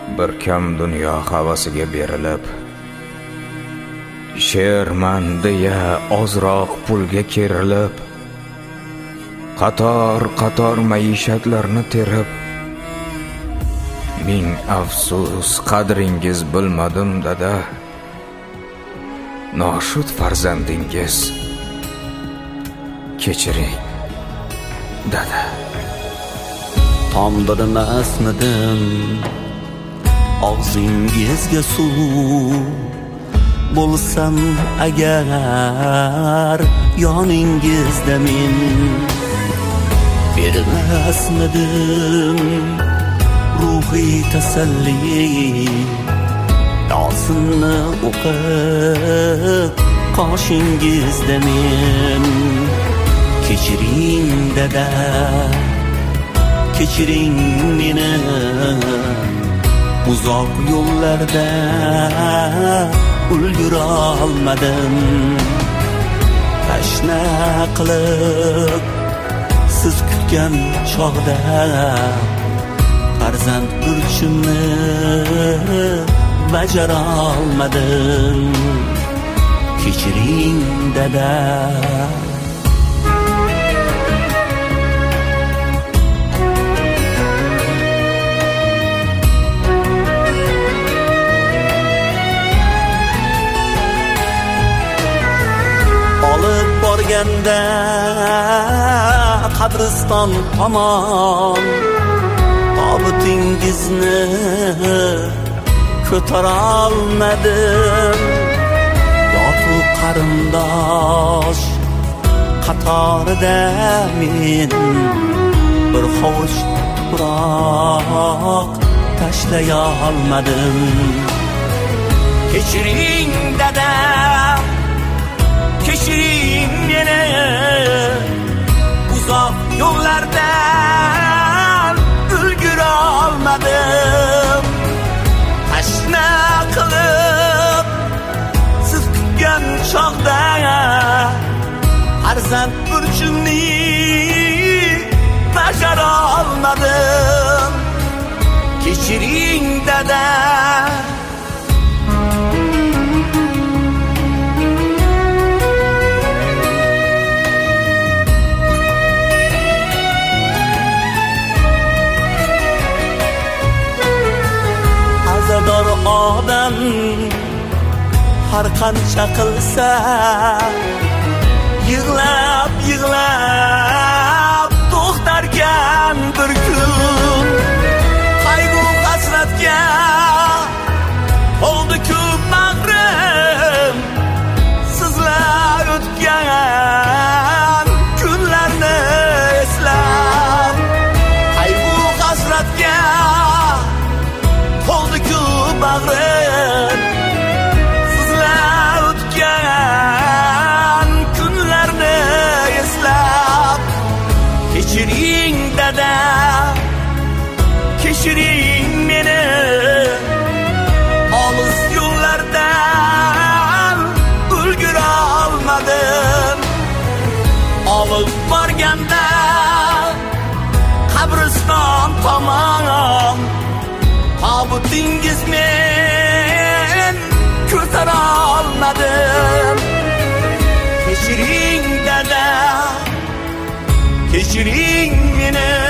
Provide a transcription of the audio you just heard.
bir kam dunyo havasiga berilib, she'rman deya ozroq pulga kerilib, qator maishatlarni terib, ming afsus qadringiz bilmadim dada, noshud farzandingiz kechiring dada. Tomdirmasmidim og'zingizga suv, bo'lsam agar yoningizda men, bermasmidim ruhiy tasalli, yosinni o'qib qoshingizda men. Kechiring dada, kechiring meni, uzoq yo'llarda ulgura olmadim. Tashna qilib siz kutgan chog'da farzand burchimni bajara olmadim. Kechiring dada. Olib borganda qabriston tomon tobutingizni ko'tara olmadim. Yo'q qarindosh qatorida men bir hovuch tuproq tashlay olmadim. Kechiring dada, kechiring meni, uzoq yo'llardan ulgura olmadim. Tashna qilib siz kutgan chog'da farzand burchimni bajara olmadim. Kechiring dada. Azador odam har qancha qilsa, yig'lab to'xtarkan bir kun. Qayg'u hasratga oldi-ku bag'rim, sizlar o'tgan kunlarni eslab. Qayg'u hasratga oldi-ku bag'rim, sizlar o'tgan kunlarni eslab. Kechiring dada, kechiring meni, olis yo'llardan ulgura olmadim. Olib borganda qabriston tomon tobutingiz men ko'tara olmadim. Kechiring dada, kechiring meni,